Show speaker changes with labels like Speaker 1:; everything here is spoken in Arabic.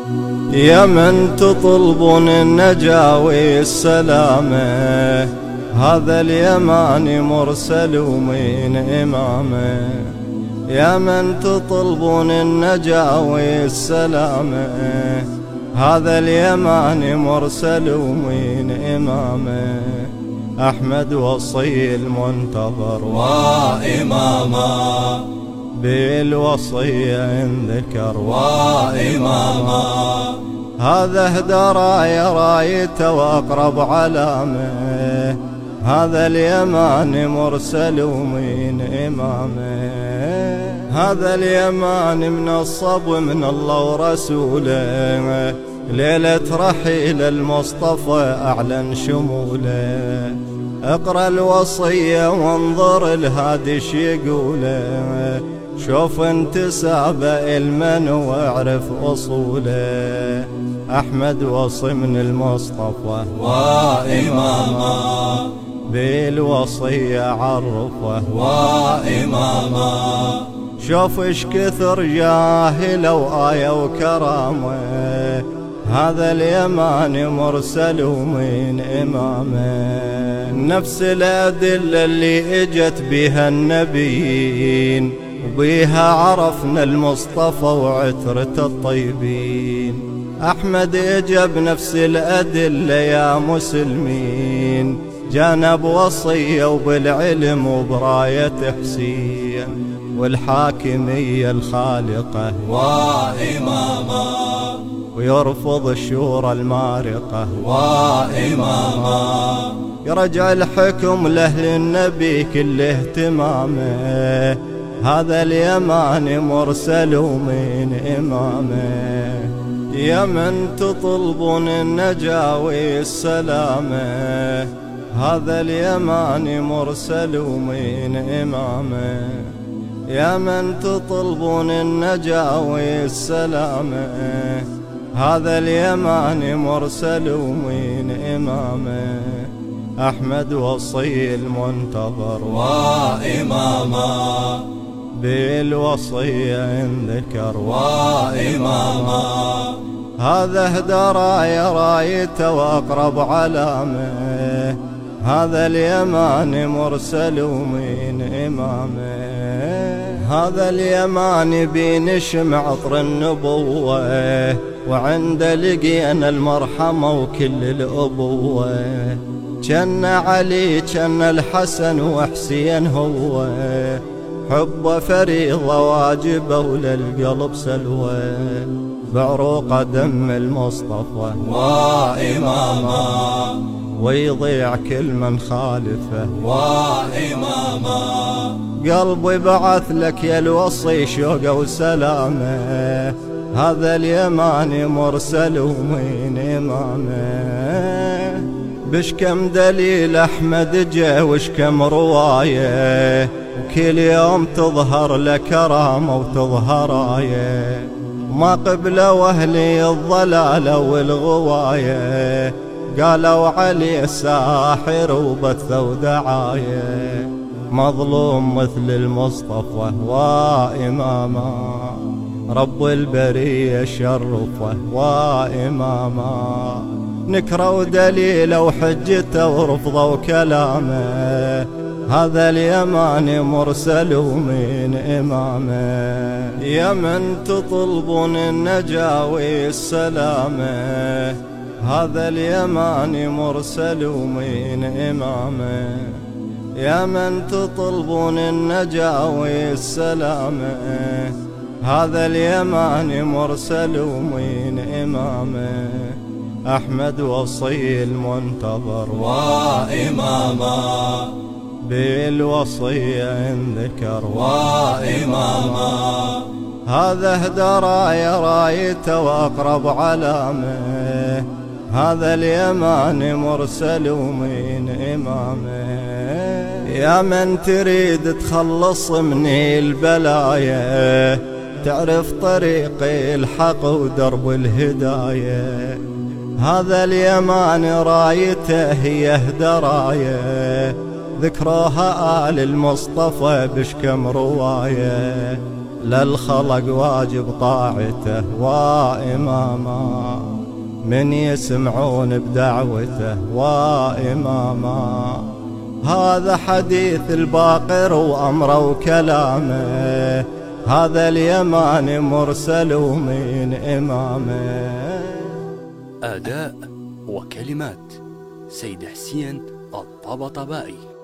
Speaker 1: يا من تطلبون النجاوي السلامة، هذا اليمان مرسل من إمامه. يا من تطلبون النجاوي السلامة، هذا اليمان مرسل من إمامه. أحمد وصي المنتظر
Speaker 2: وإماما،
Speaker 1: بالوصية إن ذكر
Speaker 2: وإماما.
Speaker 1: هذا اهدى راية رايته وأقرب علامه، هذا اليمان مرسل من إمامه. هذا اليمان منصب من الله ورسوله، ليلة رحيل المصطفى أعلن شموله. اقرأ الوصية وانظر الهادي يقوله، شوف انتساب المن واعرف أصوله. أحمد وصي من المصطفى
Speaker 2: وإماما،
Speaker 1: بالوصية عرفه
Speaker 2: وإماما.
Speaker 1: شوف ايش كثر جاهل وآية وكرامة، هذا اليمان مرسل من إمامه. نفس الأدلة اللي اجت بها النبيين، وبيها عرفنا المصطفى وعترة الطيبين. أحمد اجب نفس الأدلة يا مسلمين، جانب وصية وبالعلم وبراية حسين، والحاكمية الخالقة
Speaker 2: وإماما،
Speaker 1: ويرفض الشورى المارقة
Speaker 2: وإماما.
Speaker 1: يرجع الحكم لأهل النبي كل اهتمامه، هذا اليمان مرسل من إمامه. يا من تطلبون النجاوي السلامة، هذا اليمان مرسل من إمامه. يا من تطلبون النجاوي السلامة، هذا اليمان مرسل من إمامه. أحمد وصي المنتظر
Speaker 2: وإماما،
Speaker 1: بالوصية إن ذكر
Speaker 2: وإماما.
Speaker 1: هذا اهدى راية رايته وأقرب علامه، هذا اليمان مرسل من إمامه. هذا اليمان بينشم عطر النبوة، وعند لقينا المرحمة وكل الأبوة. جن علي جن الحسن وحسين هو، حب فريضة واجبة وللقلب سلوى. بعروق دم المصطفى
Speaker 2: وإماما،
Speaker 1: ويضيع كل من خالفه
Speaker 2: وإماما.
Speaker 1: قلبي بعث لك يا الوصي شوقه وسلامه، هذا اليمان مرسل من إمامه. بش كم دليل أحمد جه وش كم رواية، وكل يوم تظهر لك كرامة وتظهر آية. ما قبل وأهلي الضلالة والغواية، قالوا علي ساحر وبثوا دعاية. مظلوم مثل المصطفى وإماما، رب البرية شرفه وإماما. نكروا دليله وحجته ورفضوا كلامه، هذا اليمان مرسل من إمامه. يا من تطلبون النجاوي السلامة، هذا اليمان مرسل من إمامه. يا من تطلبون النجاوي السلامة، هذا اليمان مرسل من إمامه. أحمد وصي المنتظر
Speaker 2: وإماما،
Speaker 1: بالوصية إن ذكر
Speaker 2: وإماما.
Speaker 1: هذا اهدى راية رايته وأقرب علامه، هذا اليمان مرسل من إمامه. يا من تريد تخلص من البلايا، تعرف طريق الحق ودرب الهداية، هذا اليمان رايته هي اهدى راية. ذكروها آل المصطفى بشكم رواية، للخلق واجب طاعته وإماما، من يسمعون بدعوته وإماما. هذا حديث الباقر وأمره وكلامه، هذا اليمان مرسل من إمامه.
Speaker 3: أداء وكلمات سيد حسين الطبطبائي.